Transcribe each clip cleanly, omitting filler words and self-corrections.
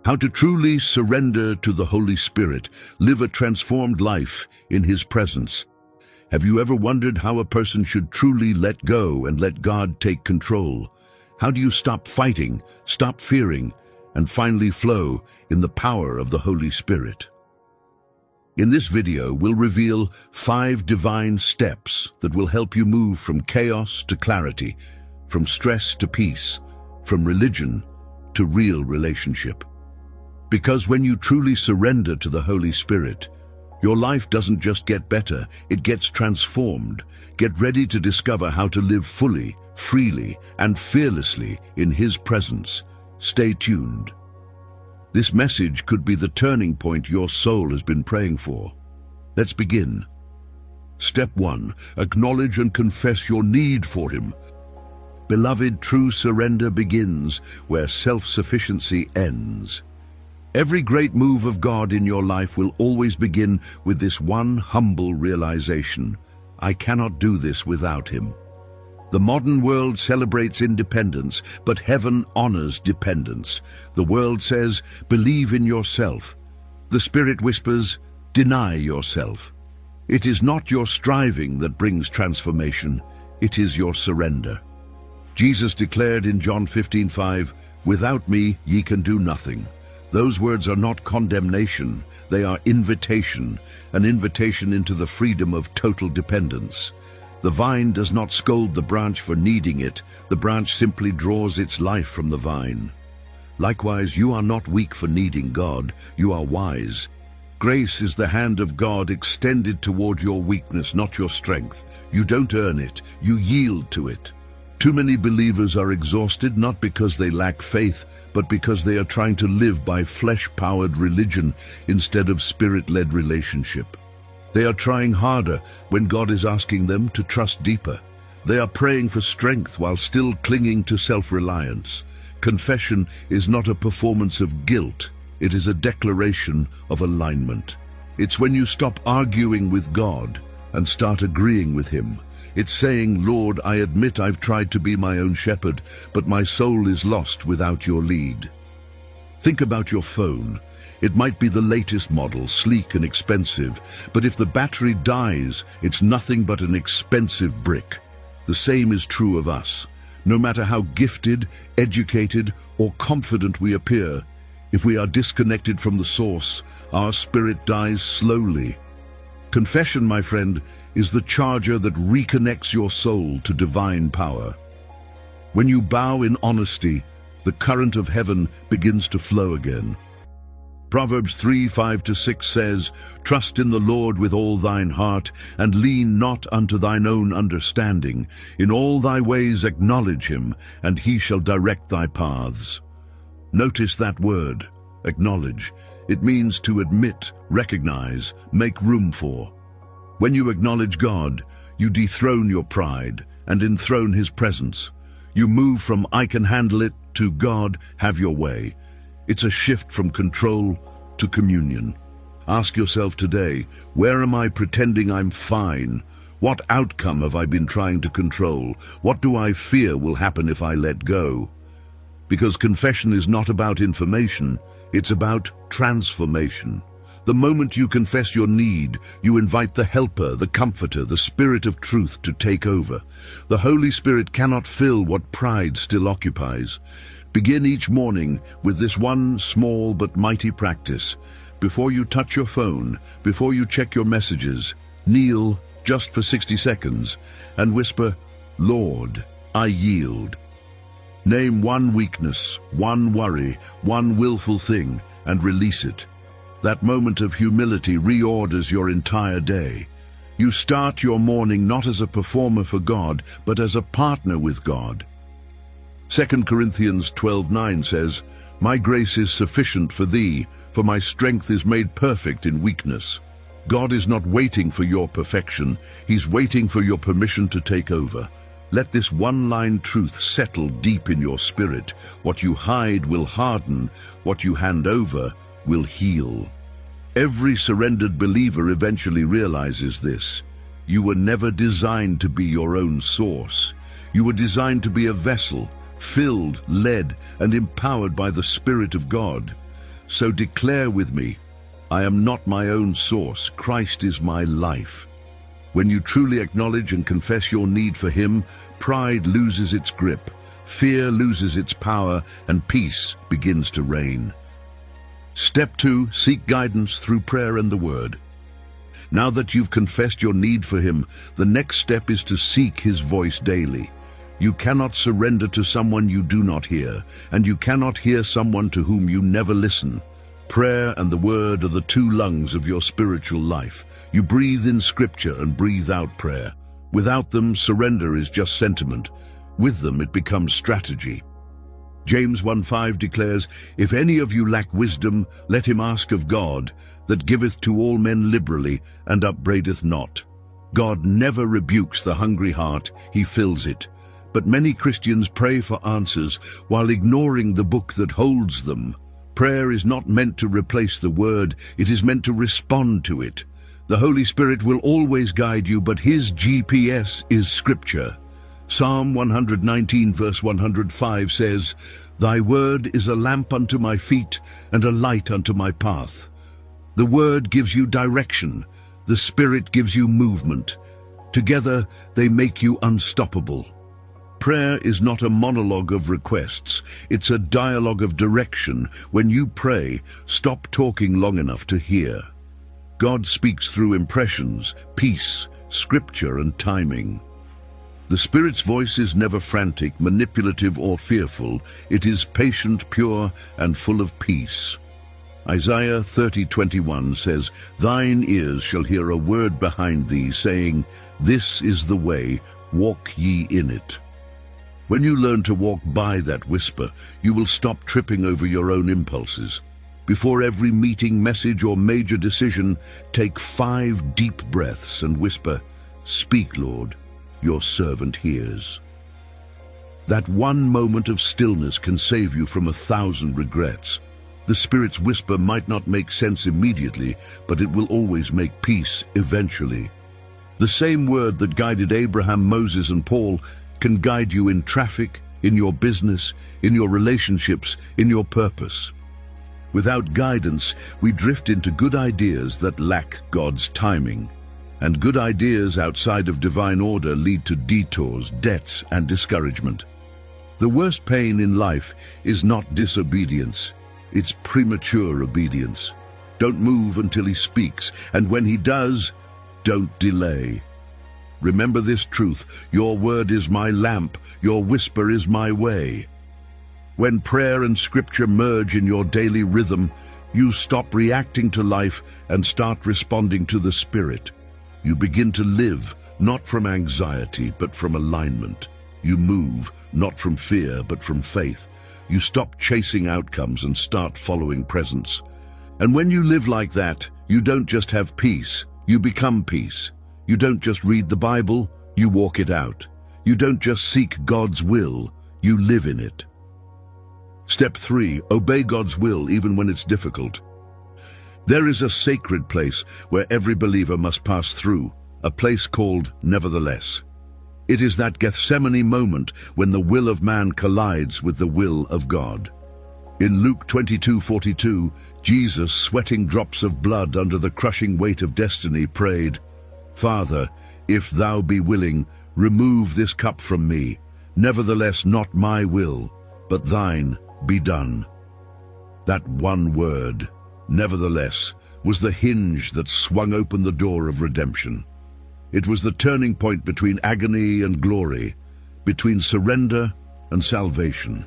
How to truly surrender to the Holy Spirit, live a transformed life in His presence. Have you ever wondered how a person should truly let go and let God take control? How do you stop fighting, stop fearing, and finally flow in the power of the Holy Spirit? In this video, we'll reveal 5 divine steps that will help you move from chaos to clarity, from stress to peace, from religion to real relationship. Because when you truly surrender to the Holy Spirit, your life doesn't just get better, it gets transformed. Get ready to discover how to live fully, freely, and fearlessly in His presence. Stay tuned. This message could be the turning point your soul has been praying for. Let's begin. Step 1. Acknowledge and confess your need for Him. Beloved, true surrender begins where self-sufficiency ends. Every great move of God in your life will always begin with this one humble realization: I cannot do this without Him. The modern world celebrates independence, but heaven honors dependence. The world says, believe in yourself. The Spirit whispers, deny yourself. It is not your striving that brings transformation, it is your surrender. Jesus declared in John 15:5, without me ye can do nothing. Those words are not condemnation, they are invitation, an invitation into the freedom of total dependence. The vine does not scold the branch for needing it, the branch simply draws its life from the vine. Likewise, you are not weak for needing God, you are wise. Grace is the hand of God extended toward your weakness, not your strength. You don't earn it, you yield to it. Too many believers are exhausted not because they lack faith, but because they are trying to live by flesh-powered religion instead of spirit-led relationship. They are trying harder when God is asking them to trust deeper. They are praying for strength while still clinging to self-reliance. Confession is not a performance of guilt, it is a declaration of alignment. It's when you stop arguing with God and start agreeing with Him. It's saying, Lord, I admit I've tried to be my own shepherd, but my soul is lost without your lead. Think about your phone. It might be the latest model, sleek and expensive, but if the battery dies, it's nothing but an expensive brick. The same is true of us. No matter how gifted, educated, or confident we appear, if we are disconnected from the source, our spirit dies slowly. Confession, my friend, is the charger that reconnects your soul to divine power. When you bow in honesty, the current of heaven begins to flow again. Proverbs 3:5-6 says, trust in the Lord with all thine heart, and lean not unto thine own understanding. In all thy ways acknowledge Him, and He shall direct thy paths. Notice that word, acknowledge. It means to admit, recognize, make room for. When you acknowledge God, you dethrone your pride and enthrone His presence. You move from I can handle it to God, have your way. It's a shift from control to communion. Ask yourself today, where am I pretending I'm fine? What outcome have I been trying to control? What do I fear will happen if I let go? Because confession is not about information, it's about transformation. The moment you confess your need, you invite the Helper, the Comforter, the Spirit of Truth to take over. The Holy Spirit cannot fill what pride still occupies. Begin each morning with this one small but mighty practice. Before you touch your phone, before you check your messages, kneel just for 60 seconds and whisper, Lord, I yield. Name one weakness, one worry, one willful thing, and release it. That moment of humility reorders your entire day. You start your morning not as a performer for God, but as a partner with God. 2 Corinthians 12:9 says, My grace is sufficient for thee, for my strength is made perfect in weakness. God is not waiting for your perfection, He's waiting for your permission to take over. Let this one-line truth settle deep in your spirit. What you hide will harden, what you hand over will heal. Every surrendered believer eventually realizes this. You were never designed to be your own source. You were designed to be a vessel, filled, led, and empowered by the Spirit of God. So declare with me, I am not my own source, Christ is my life. When you truly acknowledge and confess your need for Him, pride loses its grip, fear loses its power, and peace begins to reign. Step 2, seek guidance through prayer and the Word. Now that you've confessed your need for Him, the next step is to seek His voice daily. You cannot surrender to someone you do not hear, and you cannot hear someone to whom you never listen. Prayer and the Word are the two lungs of your spiritual life. You breathe in Scripture and breathe out prayer. Without them, surrender is just sentiment. With them, it becomes strategy. James 1:5 declares, If any of you lack wisdom, let him ask of God, that giveth to all men liberally, and upbraideth not. God never rebukes the hungry heart, He fills it. But many Christians pray for answers while ignoring the book that holds them. Prayer is not meant to replace the Word, it is meant to respond to it. The Holy Spirit will always guide you, but His GPS is Scripture. Psalm 119 verse 105 says, Thy word is a lamp unto my feet and a light unto my path. The Word gives you direction. The Spirit gives you movement. Together, they make you unstoppable. Prayer is not a monologue of requests. It's a dialogue of direction. When you pray, stop talking long enough to hear. God speaks through impressions, peace, Scripture, and timing. The Spirit's voice is never frantic, manipulative, or fearful. It is patient, pure, and full of peace. Isaiah 30:21 says, Thine ears shall hear a word behind thee, saying, This is the way, walk ye in it. When you learn to walk by that whisper, you will stop tripping over your own impulses. Before every meeting, message, or major decision, take 5 deep breaths and whisper, Speak, Lord, your servant hears. That one moment of stillness can save you from 1,000 regrets. The Spirit's whisper might not make sense immediately, but it will always make peace eventually. The same word that guided Abraham, Moses, and Paul can guide you in traffic, in your business, in your relationships, in your purpose. Without guidance, we drift into good ideas that lack God's timing. And good ideas outside of divine order lead to detours, debts, and discouragement. The worst pain in life is not disobedience, it's premature obedience. Don't move until He speaks, and when He does, don't delay. Remember this truth, your word is my lamp, your whisper is my way. When prayer and Scripture merge in your daily rhythm, you stop reacting to life and start responding to the Spirit. You begin to live, not from anxiety, but from alignment. You move, not from fear, but from faith. You stop chasing outcomes and start following presence. And when you live like that, you don't just have peace, you become peace. You don't just read the Bible, you walk it out. You don't just seek God's will, you live in it. Step 3, obey God's will even when it's difficult. There is a sacred place where every believer must pass through, a place called nevertheless. It is that Gethsemane moment when the will of man collides with the will of God. In Luke 22:42, Jesus, sweating drops of blood under the crushing weight of destiny, prayed, Father, if thou be willing, remove this cup from me. Nevertheless, not my will, but thine be done. That one word, nevertheless, was the hinge that swung open the door of redemption. It was the turning point between agony and glory, between surrender and salvation.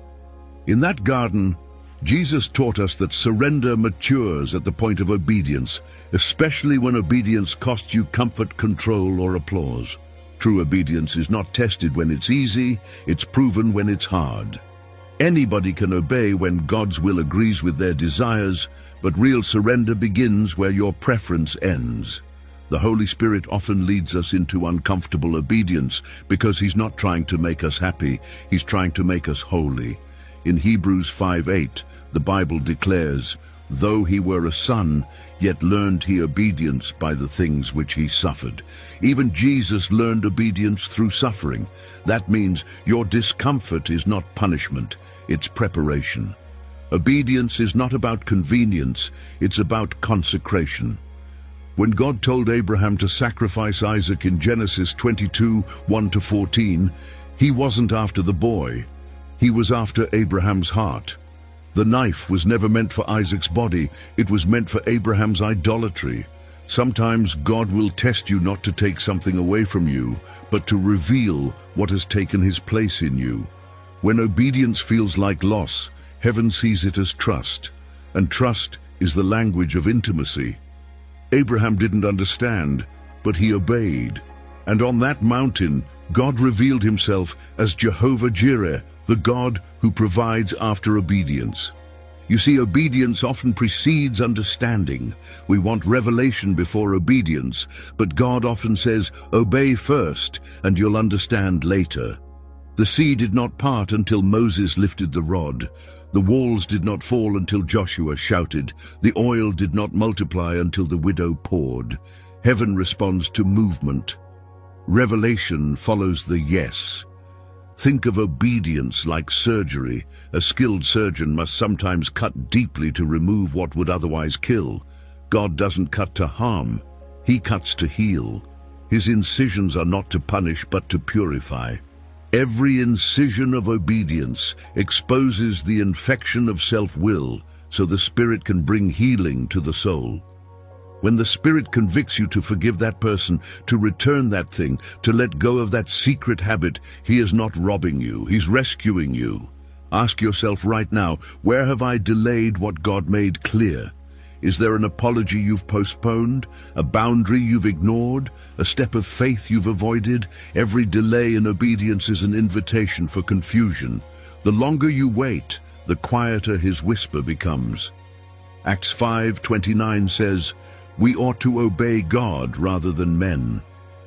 In that garden, Jesus taught us that surrender matures at the point of obedience, especially when obedience costs you comfort, control, or applause. True obedience is not tested when it's easy, it's proven when it's hard. Anybody can obey when God's will agrees with their desires, but real surrender begins where your preference ends. The Holy Spirit often leads us into uncomfortable obedience because He's not trying to make us happy, He's trying to make us holy. In Hebrews 5:8, the Bible declares, Though He were a son, yet learned He obedience by the things which He suffered. Even Jesus learned obedience through suffering. That means your discomfort is not punishment, it's preparation. Obedience is not about convenience, it's about consecration. When God told Abraham to sacrifice Isaac in Genesis 22, 1-14, he wasn't after the boy. He was after Abraham's heart. The knife was never meant for Isaac's body, it was meant for Abraham's idolatry. Sometimes God will test you not to take something away from you, but to reveal what has taken his place in you. When obedience feels like loss, heaven sees it as trust, and trust is the language of intimacy. Abraham didn't understand, but he obeyed. And on that mountain, God revealed himself as Jehovah Jireh, the God who provides after obedience. You see, obedience often precedes understanding. We want revelation before obedience, but God often says, obey first, and you'll understand later. The sea did not part until Moses lifted the rod. The walls did not fall until Joshua shouted. The oil did not multiply until the widow poured. Heaven responds to movement. Revelation follows the yes. Think of obedience like surgery. A skilled surgeon must sometimes cut deeply to remove what would otherwise kill. God doesn't cut to harm. He cuts to heal. His incisions are not to punish but to purify. Every incision of obedience exposes the infection of self-will so the Spirit can bring healing to the soul. When the Spirit convicts you to forgive that person, to return that thing, to let go of that secret habit, He is not robbing you, He's rescuing you. Ask yourself right now, where have I delayed what God made clear? Is there an apology you've postponed, a boundary you've ignored, a step of faith you've avoided? Every delay in obedience is an invitation for confusion. The longer you wait, the quieter His whisper becomes. Acts 5:29 says, we ought to obey God rather than men.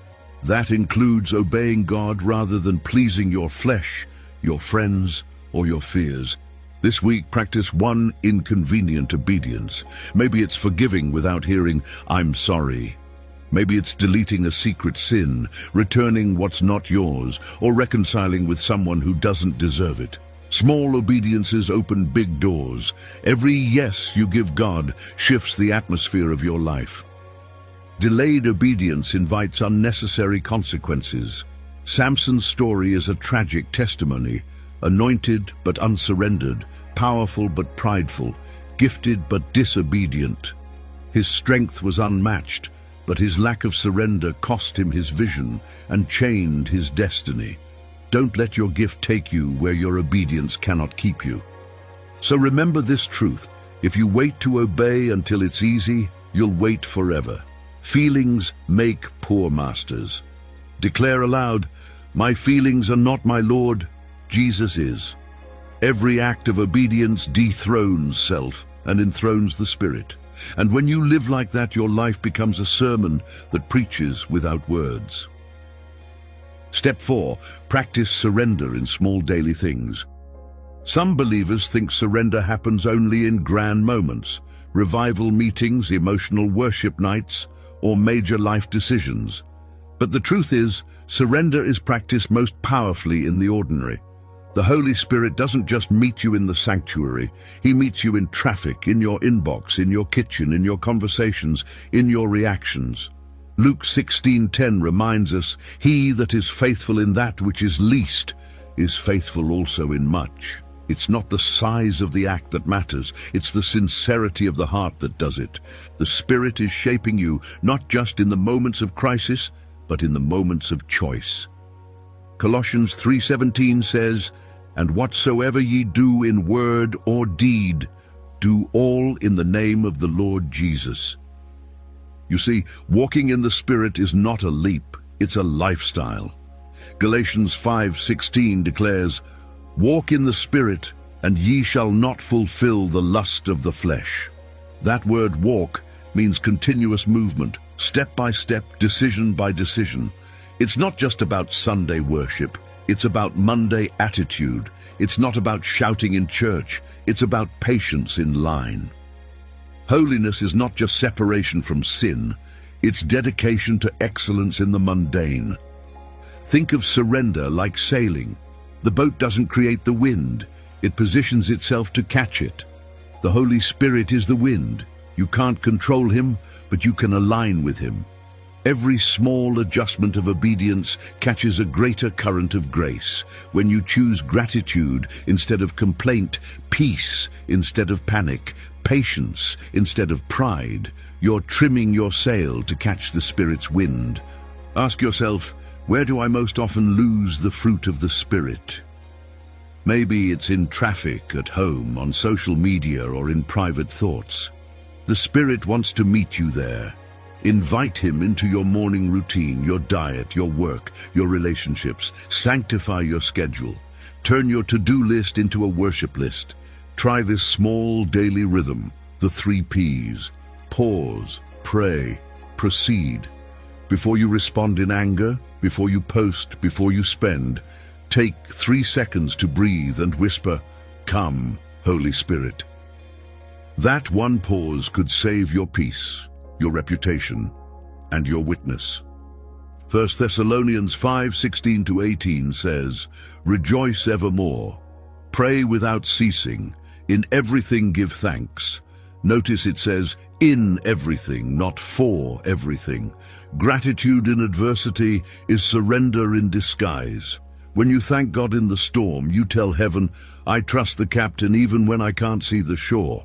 That includes obeying God rather than pleasing your flesh, your friends, or your fears. This week, practice one inconvenient obedience. Maybe it's forgiving without hearing, I'm sorry. Maybe it's deleting a secret sin, returning what's not yours, or reconciling with someone who doesn't deserve it. Small obediences open big doors. Every yes you give God shifts the atmosphere of your life. Delayed obedience invites unnecessary consequences. Samson's story is a tragic testimony. Anointed but unsurrendered, powerful but prideful, gifted but disobedient. His strength was unmatched, but his lack of surrender cost him his vision and chained his destiny. Don't let your gift take you where your obedience cannot keep you. So remember this truth: if you wait to obey until it's easy, you'll wait forever. Feelings make poor masters. Declare aloud, my feelings are not my Lord, Jesus is. Every act of obedience dethrones self and enthrones the Spirit. And when you live like that, your life becomes a sermon that preaches without words. Step 4, practice surrender in small daily things. Some believers think surrender happens only in grand moments, revival meetings, emotional worship nights, or major life decisions. But the truth is, surrender is practiced most powerfully in the ordinary. The Holy Spirit doesn't just meet you in the sanctuary. He meets you in traffic, in your inbox, in your kitchen, in your conversations, in your reactions. Luke 16:10 reminds us, he that is faithful in that which is least is faithful also in much. It's not the size of the act that matters, it's the sincerity of the heart that does it. The Spirit is shaping you, not just in the moments of crisis, but in the moments of choice. Colossians 3:17 says, and whatsoever ye do in word or deed, do all in the name of the Lord Jesus. You see, walking in the Spirit is not a leap, it's a lifestyle. Galatians 5:16 declares, walk in the Spirit, and ye shall not fulfill the lust of the flesh. That word walk means continuous movement, step by step, decision by decision. It's not just about Sunday worship, it's about Monday attitude. It's not about shouting in church, it's about patience in line. Holiness is not just separation from sin, it's dedication to excellence in the mundane. Think of surrender like sailing. The boat doesn't create the wind, it positions itself to catch it. The Holy Spirit is the wind. You can't control him, but you can align with him. Every small adjustment of obedience catches a greater current of grace. When you choose gratitude instead of complaint, peace instead of panic, patience instead of pride, you're trimming your sail to catch the Spirit's wind. Ask yourself, where do I most often lose the fruit of the Spirit? Maybe it's in traffic, at home, on social media, or in private thoughts. The Spirit wants to meet you there. Invite him into your morning routine, your diet, your work, your relationships. Sanctify your schedule. Turn your to-do list into a worship list. Try this small daily rhythm, the 3 Ps. Pause, pray, proceed. Before you respond in anger, before you post, before you spend, take 3 seconds to breathe and whisper, "Come, Holy Spirit." That one pause could save your peace, your reputation, and your witness. 1 Thessalonians 5:16-18 says, "Rejoice evermore. Pray without ceasing. In everything give thanks." Notice it says, in everything, not for everything. Gratitude in adversity is surrender in disguise. When you thank God in the storm, you tell heaven, "I trust the captain even when I can't see the shore."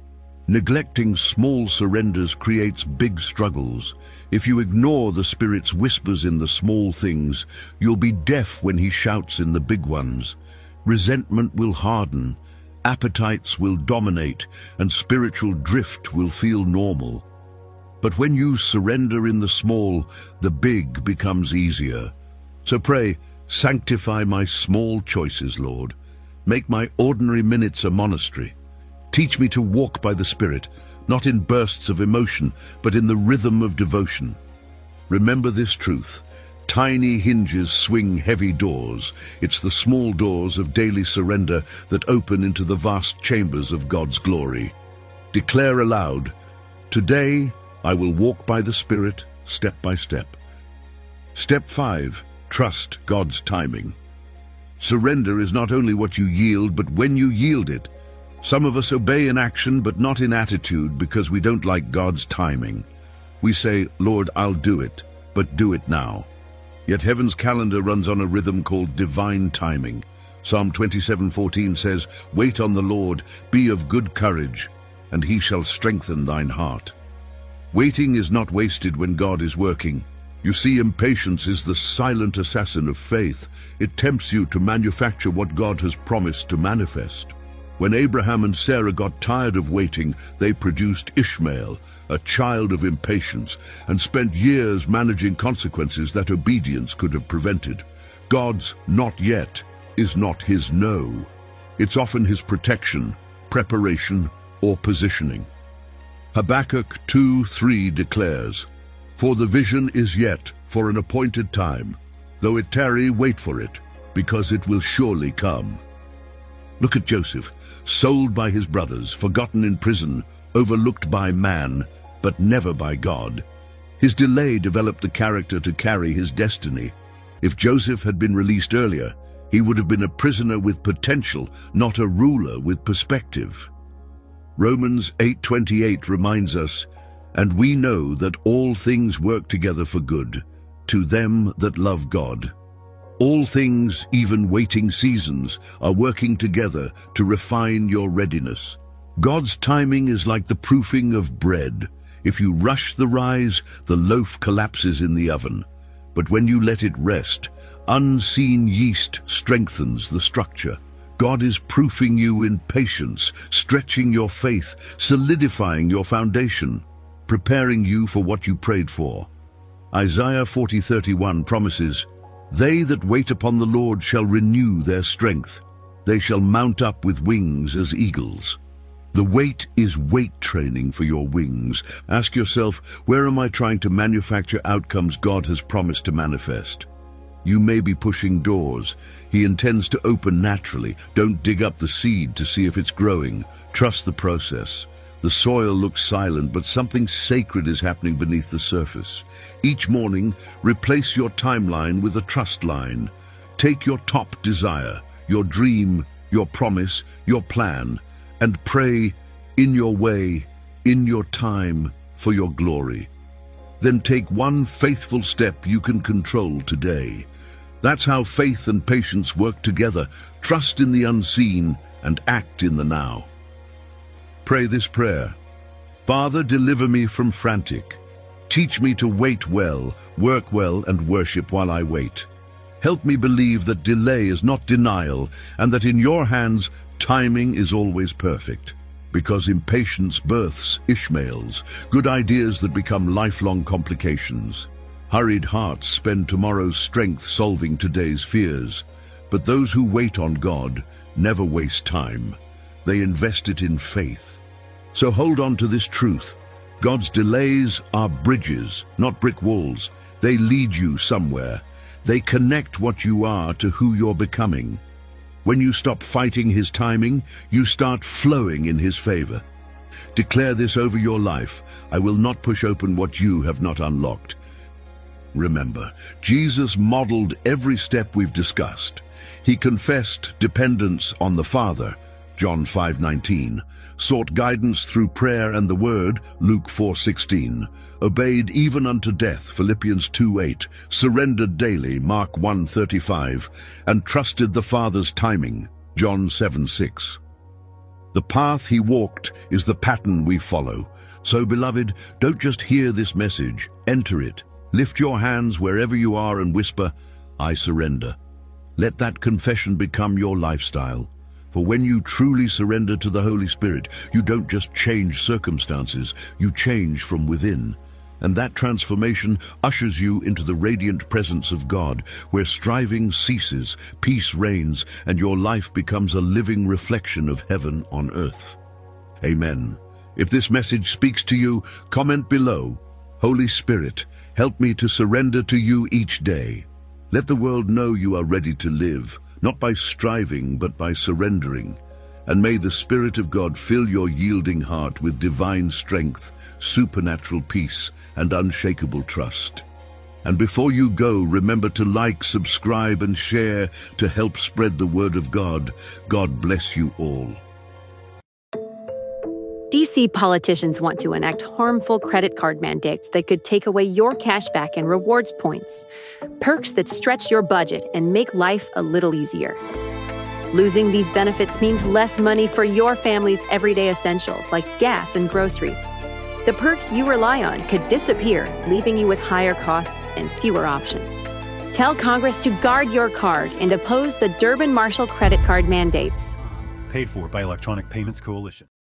Neglecting small surrenders creates big struggles. If you ignore the Spirit's whispers in the small things, you'll be deaf when he shouts in the big ones. Resentment will harden, appetites will dominate, and spiritual drift will feel normal. But when you surrender in the small, the big becomes easier. So pray, "Sanctify my small choices, Lord. Make my ordinary minutes a monastery. Teach me to walk by the Spirit, not in bursts of emotion, but in the rhythm of devotion." Remember this truth. Tiny hinges swing heavy doors. It's the small doors of daily surrender that open into the vast chambers of God's glory. Declare aloud, "Today I will walk by the Spirit, step by step." Step 5. Trust God's timing. Surrender is not only what you yield, but when you yield it. Some of us obey in action, but not in attitude, because we don't like God's timing. We say, "Lord, I'll do it, but do it now." Yet heaven's calendar runs on a rhythm called divine timing. Psalm 27:14 says, "Wait on the Lord, be of good courage, and he shall strengthen thine heart." Waiting is not wasted when God is working. You see, impatience is the silent assassin of faith. It tempts you to manufacture what God has promised to manifest. When Abraham and Sarah got tired of waiting, they produced Ishmael, a child of impatience, and spent years managing consequences that obedience could have prevented. God's "not yet" is not his no. It's often his protection, preparation, or positioning. Habakkuk 2:3 declares, "For the vision is yet for an appointed time. Though it tarry, wait for it, because it will surely come." Look at Joseph, sold by his brothers, forgotten in prison, overlooked by man, but never by God. His delay developed the character to carry his destiny. If Joseph had been released earlier, he would have been a prisoner with potential, not a ruler with perspective. Romans 8:28 reminds us, "And we know that all things work together for good, to them that love God." All things, even waiting seasons, are working together to refine your readiness. God's timing is like the proofing of bread. If you rush the rise, the loaf collapses in the oven. But when you let it rest, unseen yeast strengthens the structure. God is proofing you in patience, stretching your faith, solidifying your foundation, preparing you for what you prayed for. Isaiah 40:31 promises, "They that wait upon the Lord shall renew their strength. They shall mount up with wings as eagles." The wait is weight training for your wings. Ask yourself, where am I trying to manufacture outcomes God has promised to manifest? You may be pushing doors He intends to open naturally. Don't dig up the seed to see if it's growing. Trust the process. The soil looks silent, but something sacred is happening beneath the surface. Each morning, replace your timeline with a trust line. Take your top desire, your dream, your promise, your plan, and pray, in your way, in your time, for your glory. Then take one faithful step you can control today. That's how faith and patience work together. Trust in the unseen and act in the now. Pray this prayer. Father, deliver me from frantic. Teach me to wait well, work well, and worship while I wait. Help me believe that delay is not denial, and that in your hands, timing is always perfect. Because impatience births Ishmaels, good ideas that become lifelong complications. Hurried hearts spend tomorrow's strength solving today's fears. But those who wait on God never waste time. They invest it in faith. So hold on to this truth. God's delays are bridges, not brick walls. They lead you somewhere. They connect what you are to who you're becoming. When you stop fighting His timing, you start flowing in His favor. Declare this over your life. I will not push open what you have not unlocked. Remember, Jesus modeled every step we've discussed. He confessed dependence on the Father, John 5:19, sought guidance through prayer and the Word, Luke 4:16, obeyed even unto death, Philippians 2:8, surrendered daily, Mark 1:35, and trusted the Father's timing, John 7:6. The path He walked is the pattern we follow. So, beloved, don't just hear this message, enter it. Lift your hands wherever you are and whisper, I surrender. Let that confession become your lifestyle. For when you truly surrender to the Holy Spirit, you don't just change circumstances, you change from within. And that transformation ushers you into the radiant presence of God, where striving ceases, peace reigns, and your life becomes a living reflection of heaven on earth. Amen. If this message speaks to you, comment below. Holy Spirit, help me to surrender to you each day. Let the world know you are ready to live, not by striving, but by surrendering. And may the Spirit of God fill your yielding heart with divine strength, supernatural peace, and unshakable trust. And before you go, remember to like, subscribe, and share to help spread the word of God. God bless you all. DC politicians want to enact harmful credit card mandates that could take away your cash back and rewards points. Perks that stretch your budget and make life a little easier. Losing these benefits means less money for your family's everyday essentials like gas and groceries. The perks you rely on could disappear, leaving you with higher costs and fewer options. Tell Congress to guard your card and oppose the Durbin-Marshall credit card mandates. Paid for by Electronic Payments Coalition.